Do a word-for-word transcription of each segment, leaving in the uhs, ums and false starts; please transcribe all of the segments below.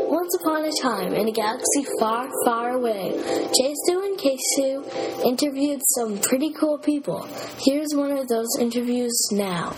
Once upon a time, in a galaxy far, far away, J Stu and K Stu interviewed some pretty cool people. Here's one of those interviews now.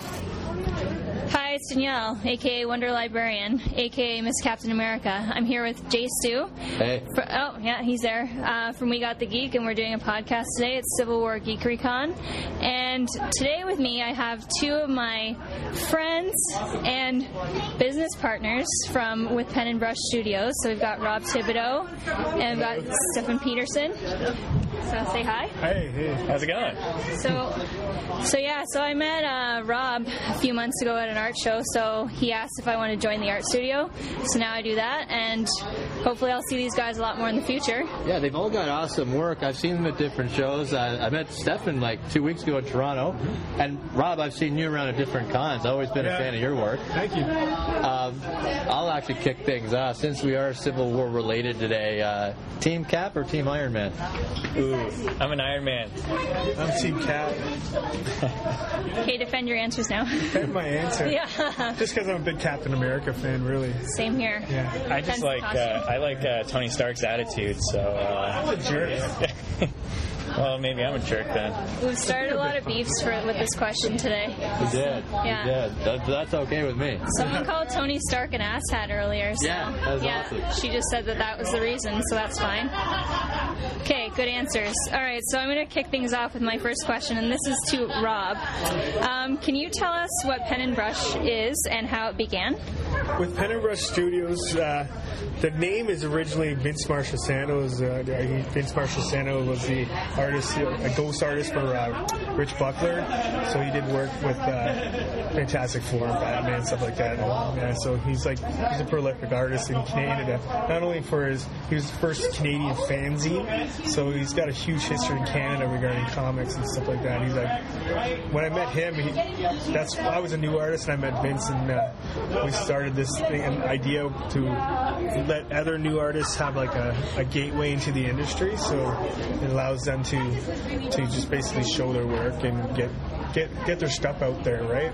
Hi, it's Danielle, a k a. Wonder Librarian, a k a. Miss Captain America. I'm here with J Stu. Hey. For, oh, yeah, he's there. Uh, from We Got the Geek, and we're doing a podcast today. It's Civil War GeekeryCon. And today with me, I have two of my friends and business partners from With Pen and Brush Studios. So we've got Rob Thibodeau, and we've got Stefan Peterson. So say hi. Hey, hey, how's it going? So, so yeah, so I met uh, Rob a few months ago at an art show, so he asked if I wanted to join the art studio. So now I do that, and hopefully I'll see these guys a lot more in the future. Yeah, they've all got awesome work. I've seen them at different shows. I, I met Stefan like two weeks ago in Toronto, and Rob, I've seen you around at different cons. I've always been yeah. a fan of your work. Thank you. Um, I'll actually kick things off. Since we are Civil War related today, uh, Team Cap or Team Iron Man? Ooh, I'm an Iron Man. I'm Team Cap. Okay, defend your answers now. Defend my answer. Yeah. Just because I'm a big Captain America fan, really. Same here. Yeah. I just Depends like on the uh, costume. I like uh, Tony Stark's attitude. So. Uh, I'm a jerk. Well, maybe I'm a jerk then. We've started a lot of beefs for, with this question today. We did. Yeah. We did. That, that's okay with me. Someone called Tony Stark an asshat earlier. So, Yeah, that was yeah, awesome. she just said that that was the reason, so that's fine. Okay, good answers. All right, so I'm going to kick things off with my first question, and this is to Rob. Um, can you tell us what Pen and Brush is and how it began? With Pen and Brush Studios, uh, the name is originally Vince Marchesano. Uh, Vince Marchesano was the artist, a ghost artist for uh, Rich Buckler. So he did work with uh, Fantastic Four, Batman, stuff like that. And, yeah, so he's like he's a prolific artist in Canada. Not only for his, he was the first Canadian fanzine, so he's got a huge history in Canada regarding comics and stuff like that. He's like, when I met him, he, that's I was a new artist, and I met Vince, and uh, we started this thing, an idea to let other new artists have like a, a gateway into the industry, so it allows them to to just basically show their work and get get get their stuff out there, right?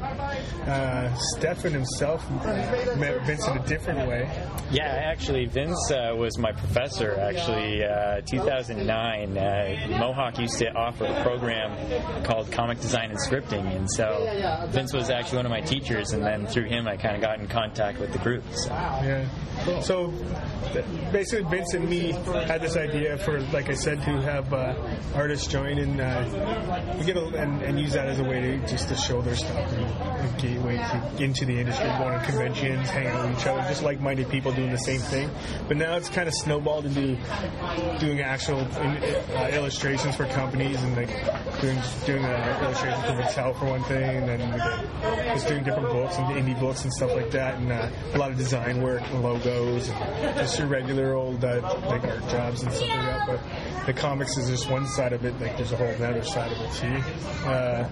Uh, Stefan himself met Vince in a different way. Yeah, actually, Vince uh, was my professor. Actually, uh, two thousand nine, uh, Mohawk used to offer a program called Comic Design and Scripting, and so Vince was actually one of my teachers. And then through him, I kind of got in contact with the group. So. Yeah. So basically, Vince and me had this idea for, like I said, to have uh, artists join and uh, we get a, and, and use that as a way to just to show their stuff and a gateway to, into the industry, going to conventions, hanging out with each other, just like-minded people doing the same thing. But now it's kind of snowballed into doing actual in, uh, illustrations for companies and like doing doing uh, illustrations for Mattel for one thing, and then we get, just doing different books and indie books and stuff like that, and uh, a lot of design work and logos and just your regular old uh, like art jobs and stuff like that. But the comics is just one side of it. Like there's a whole other side of it too. Uh,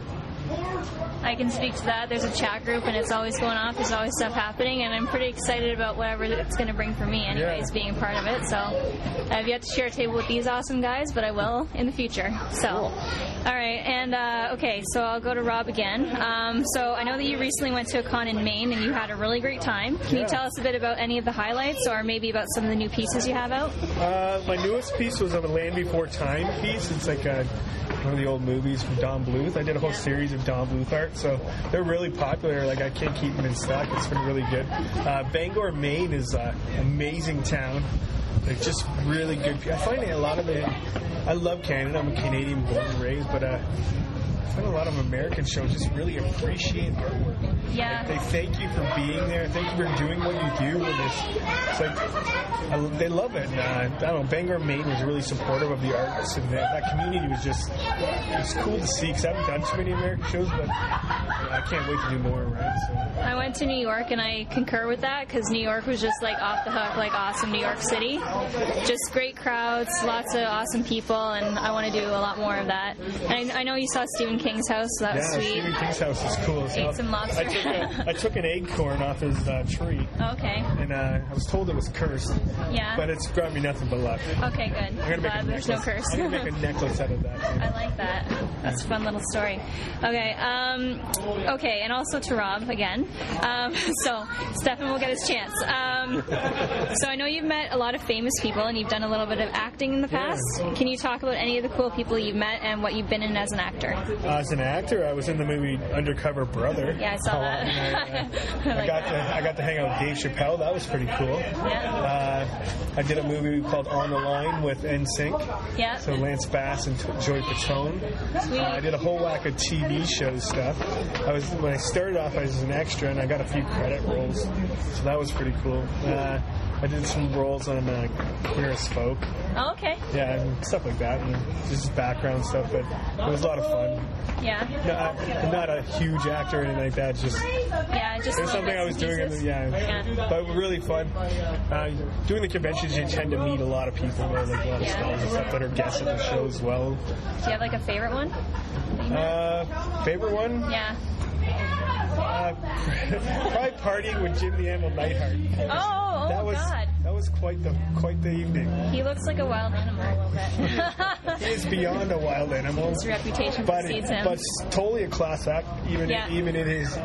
I can speak to that. There's a chat group, and it's always going off. There's always stuff happening, and I'm pretty excited about whatever it's going to bring for me anyways, Yeah. being a part of it. So I've yet to share a table with these awesome guys, but I will in the future. So, all right, and uh, okay, so I'll go to Rob again. Um, so I know that you recently went to a con in Maine, and you had a really great time. Can Yeah. you tell us a bit about any of the highlights, or maybe about some of the new pieces you have out? Uh, my newest piece was a Land Before Time piece. It's like a, one of the old movies from Don Bluth. I did a whole series of Don Bluth art, so they're really popular. Like I can't keep them in stock. It's been really good. Uh, Bangor, Maine is an amazing town. Like just really good. I find a lot of it. I love Canada. I'm a Canadian born and raised, but uh, I find a lot of American shows just really appreciate artwork. Yeah. Like, they thank you for being there. Thank you for doing what you do. And it's, it's like I, they love it. And, uh, I don't know. Bangor, Maine was really supportive of the artists, and that, that community was just it was cool to see. Because I haven't done too many American shows, but I can't wait to do more. Right. So. I went to New York, and I concur with that because New York was just like off the hook, like awesome New York City. Just great crowds, lots of awesome people, and I want to do a lot more of that. And I, I know you saw Stephen King's house, so that Yeah, was sweet. Stephen King's house is cool. So Ate some lobster. I took, a, I took an acorn off his uh, tree. Okay. and uh, I was told it was cursed. Yeah. But it's brought me nothing but luck. Okay, good. I'm gonna make Glad a there's no necklace. curse. I'm gonna make a necklace out of that. I like that. That's a fun little story. Okay, um, okay, and also to Rob again. Um, so Stefan will get his chance. Um, so I know you've met a lot of famous people, and you've done a little bit of acting in the past. Yeah. Can you talk about any of the cool people you've met and what you've been in as an actor? Uh, as an actor, I was in the movie Undercover Brother. Yeah, I saw that. And I, uh, I I like got that. to I got to hang out with Dave Chappelle. That was pretty cool. Yeah. Uh, I did a movie called On the Line with N Sync. Yeah. So Lance Bass and Joey Fatone. Sweet. Uh, I did a whole whack of T V show stuff. I was when I started off, I was an extra, and I got a few credit roles. So that was pretty cool. Uh, I did some roles on uh, Queer as Folk. Oh, okay. Yeah, and stuff like that, and just background stuff. But it was a lot of fun. Yeah. No, I, I'm not a huge actor or anything like that. Just Yeah, just it was something I was doing. In the, yeah. Yeah. But really fun. Uh, doing the conventions, you tend to meet a lot of people there, like a lot of Yeah. stars and stuff that are guests at the show as well. Do you have like a favorite one? that you met? Uh, favorite one? Yeah. Uh, probably partying with Jim the Animal Neidhart. Oh, oh that was, God. That was quite the quite the evening. He looks like a wild animal a little bit. He is beyond a wild animal. His reputation but precedes it, him. but totally a class act, even Yeah. even in his.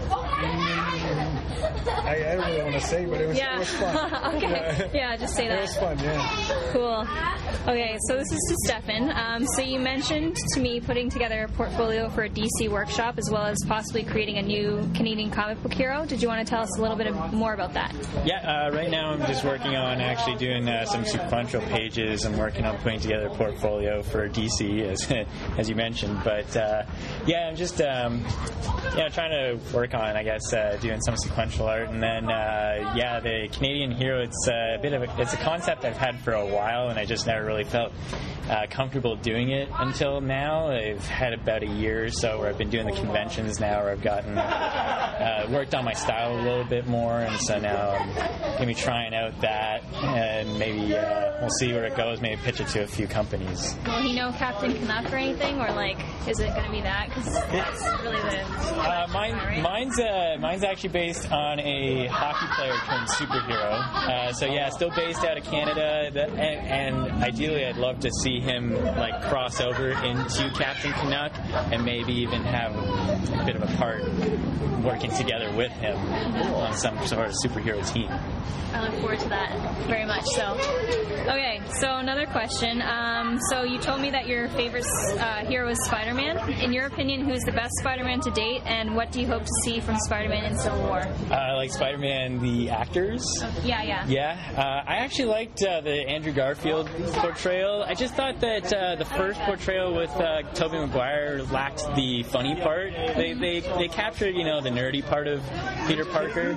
I, I don't really want to say, but it was, Yeah. it was fun. Okay. Yeah. Yeah, just say It that. was fun, yeah. Cool. Okay, so this is to Stefan. Um, so you mentioned to me putting together a portfolio for a D C workshop as well as possibly creating a new Canadian comic book hero. Did you want to tell us a little bit of- more about that? Yeah, uh, right now I'm just working on actually doing uh, some sequential pages. I'm working on putting together a portfolio for D C, as as you mentioned. But uh, yeah, I'm just um, you know trying to work on, I guess, uh, doing some sequential art, and then uh, yeah, the Canadian hero. It's a bit of a it's a concept I've had for a while, and I just never really felt uh, comfortable doing it until now. I've had about a year or so where I've been doing the conventions now, where I've gotten uh, worked on my style a little bit more, and so now I'm going to be trying out that, and maybe uh, we'll see where it goes. Maybe pitch it to a few companies. Will he know Captain Canuck or anything, or like, is it going to be that? Because that's really the. Uh, mine, right? mine's uh, mine's actually based on a hockey player turned superhero. Uh, so yeah, still based out of Canada, that, and, and ideally, I'd love to see him like cross over into Captain Canuck, and maybe even have a bit of a part working together with him on some sort of superhero team. I look forward to that very much. So, okay. So another question. Um, so you told me that your favorite uh, hero is Spider-Man. In your opinion, who's the best Spider-Man to date, and what do you hope to see from Spider-Man in Civil War? Uh, like Spider-Man, the actors. Yeah, yeah. Yeah, uh, I actually liked uh, the Andrew Garfield portrayal. I just thought that uh, the first portrayal with uh, Tobey Maguire lacked the funny part. They, they they captured, you know, the nerdy part of Peter Parker.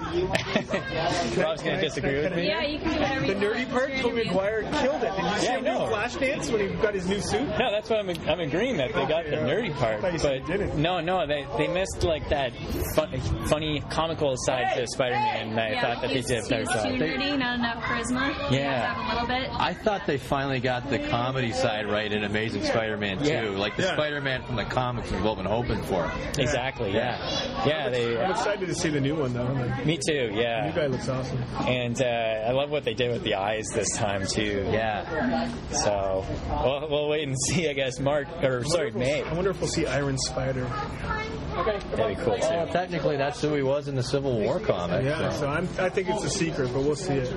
Rob's going to disagree with me. Yeah, you can do whatever The you nerdy want. part, It's your Tobey interview. Maguire killed it. Did you see Yeah, I him do know. Flashdance when he got his new suit? No, that's what I'm, I'm agreeing that they got the Yeah. nerdy part, I thought you said but they didn't. no, no, they they missed like that fun, funny, comical side to Spider-Man. And I Yeah, thought that they he's, did a better he's job. too nerdy, not enough charisma. Yeah. Have a little bit. I thought they finally got the comedy side right in Amazing Spider-Man two. Yeah. Like the Yeah. Spider-Man from the comics we've all been hoping for. Exactly. Yeah. Yeah. They. I'm excited to see the new one, though. Like, Me too. the Yeah. new guy looks awesome. And uh, I love what they did with the eyes this time too. Yeah. So we'll, we'll wait and see. I guess Mark or sorry May. I wonder if we'll see Iron Spider. That'd be cool Well, too. technically, that's who he was in the Civil War comic. Yeah, so. so I'm, I think it's a secret, but we'll see it.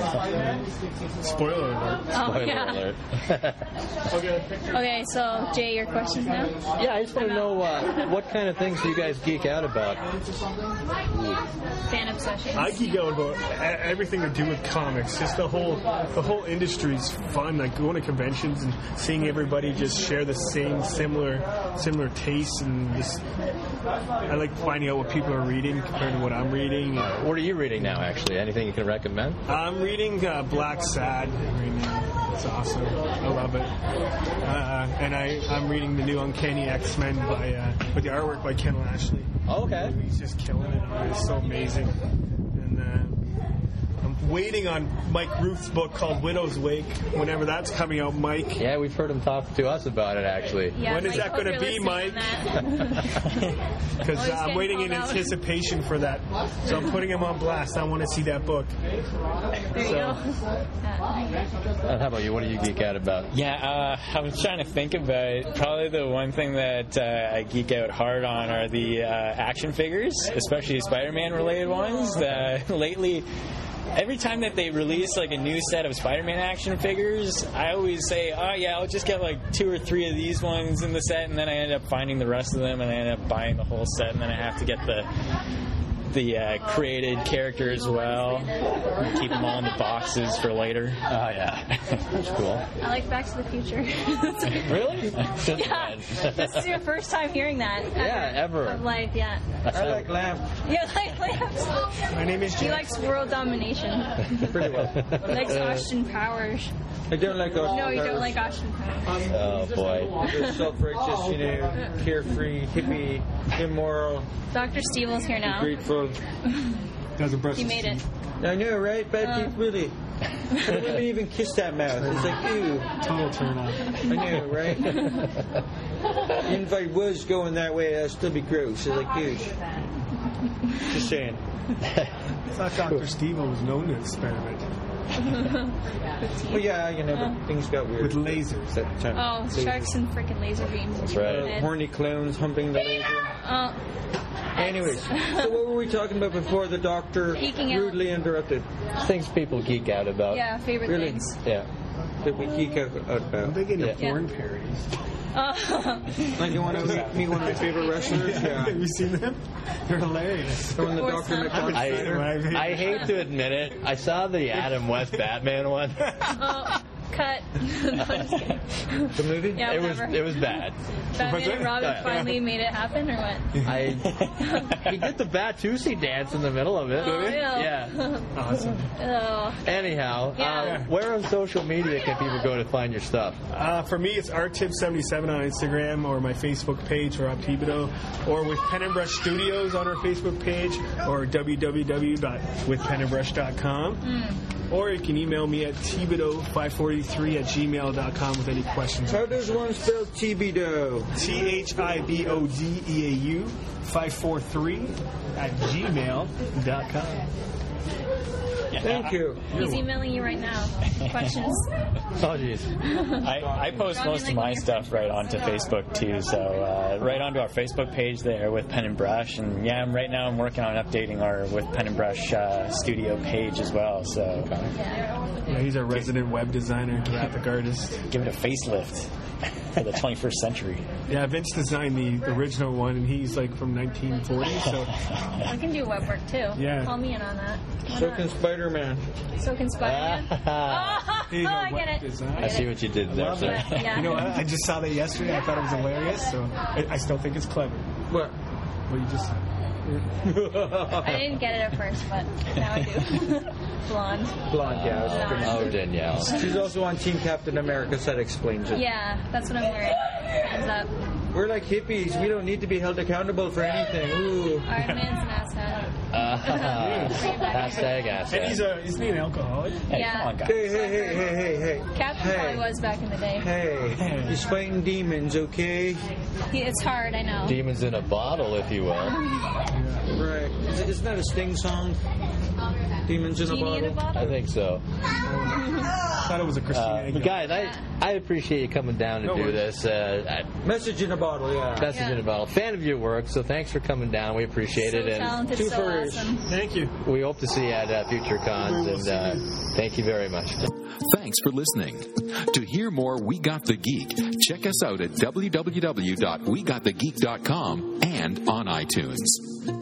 Spoiler alert. Oh, Spoiler yeah. alert. Okay. Okay, so Jay, your questions now? Yeah, I just want to know uh, what kind of things do you guys geek out about? Fan obsessions. I geek out about e- everything to do with comics. Just the whole the whole industry's fun. Like going to conventions and seeing everybody just share the same similar similar tastes, and just I like finding out what people are reading compared to what I'm reading. What are you reading now, actually? Anything you can recommend? I'm reading uh, Black Sad right now. It's awesome. I love it. Uh, and I, I'm reading the new Uncanny X-Men by uh, with the artwork by Ken Lashley. Okay. He's just killing it. It's so amazing. And uh, I'm waiting on Mike Ruth's book called Widow's Wake. Whenever that's coming out, Mike. Yeah, we've heard him talk to us about it, actually. Yeah, When is Mike, that going to hope be, you're Mike? Because Oh, he's uh, I'm getting waiting in called out. anticipation for that. So I'm putting him on blast. I want to see that book. There you So- go. Uh, how about you? What do you geek out about? Yeah, uh, I was trying to think about it. Probably the one thing that uh, I geek out hard on are the uh, action figures, especially Spider-Man related ones. Uh, lately, every time that they release like a new set of Spider-Man action figures, I always say, oh yeah, I'll just get like two or three of these ones in the set, and then I end up finding the rest of them, and I end up buying the whole set, and then I have to get the the uh, created character as well. And keep them all in the boxes for later. Oh, yeah. That's cool. I like Back to the Future. Really? Yeah, this is your first time hearing that. Ever. Yeah, ever. Of life, yeah. I like Lamp. Yeah, like lamps. My name is He Jack. likes world domination. Pretty well. He likes Austin Powers. I don't like Austin No, you don't Powers. like Austin Powers. Oh, boy. They're self-righteous, you know, carefree, hippie, immoral, Doctor Stevel's here now. grateful. Doesn't brush He his made it. teeth. I know, right? Bad Uh. teeth, really. The women even kiss that mouth. It's like, ew. Total turn on. I know, right? Even if I was going that way, I'd still be gross. It's like, douche. Just saying. I thought Doctor Steven was known to experiment Well, yeah, you know, but things got weird. with lasers. That time. Oh, sharks and freaking laser beams. That's right. Uh, horny clowns humping the laser. Oh, Anyways, so what were we talking about before the doctor Geeking out. rudely interrupted? Things people geek out about. yeah, favorite Really? things. Yeah. That we geek out I'm about? big into Yeah. porn parodies. Oh, Like you want to meet, meet one of my favorite wrestlers? Yeah. Have you seen them? They're hilarious. Or when the Of doctor course not. McDonald. I, I hate to admit it. I saw the Adam West Batman one. oh, cut. No, I'm just kidding. The movie? Yeah, It was whatever. it was bad. Batman and Robin Yeah. finally made it happen, or what? I he did the Batusi dance in the middle of it. Oh, ew. Yeah. Awesome. Oh, Anyhow, Yeah. uh, where on social media can people go to find your stuff? Uh, for me, it's R Tip seventy-seven on Instagram or my Facebook page, Rob Thibodeau, or with Pen and Brush Studios on our Facebook page, or w w w dot with pen and brush dot com. Or you can email me at thibodeau five forty-three at gmail dot com with any questions. How does one spell Thibodeau? T H I B O D E A U five four three at gmail dot com. Thank you. he's emailing you right now. Questions? Oh, jeez. I, I post most of my stuff right onto Facebook too, so uh, right onto our Facebook page there with Pen and Brush, and yeah, I'm, right now I'm working on updating our with Pen and Brush uh, studio page as well. So Yeah, he's a resident web designer, graphic artist. give it a facelift for the twenty-first century. Yeah, Vince designed the original one, and he's like from nineteen forty, so I can do web work too. Yeah. Call me in on that. Why So not? can Spider-Man. So can Spider-Man. Ah. Oh, he's a I web get it. designer. I see what you did there, Love sir. it. Yeah. You know what? I just saw that yesterday. I thought it was hilarious, so I, I still think it's clever. What? What you just I didn't get it at first, but now I do. Blonde. Blonde, yeah. it's pretty Oh, good. Danielle. She's also on Team Captain America, so that explains it. Yeah, that's what I'm wearing. Hands up. We're like hippies. We don't need to be held accountable for anything. Ooh. Iron Man's an asshat. Uh, hashtag and he's asset. a isn't he an alcoholic? Hey, Yeah. come on, guys. Hey, hey, hey, hey, hey, hey. Captain hey. probably was back in the day. Hey, he's fighting demons, okay? He, it's hard, I know. Demons in a bottle, if you will. Right. Is it, isn't that a Sting song? Demons in a Genie in a bottle? I bottle? think so. I thought it was a Christina Uh, Aguilera. but guys, I, I appreciate you coming down to No do worries. this. Uh, I, Message in a bottle, yeah. message in a bottle. Fan of your work, so thanks for coming down. We appreciate So it. And talented, two so furries. awesome. Thank you. we hope to see you at uh, future cons. We will And see uh, you. thank you very much. Thanks for listening. To hear more We Got the Geek, check us out at w w w dot we got the geek dot com and on iTunes.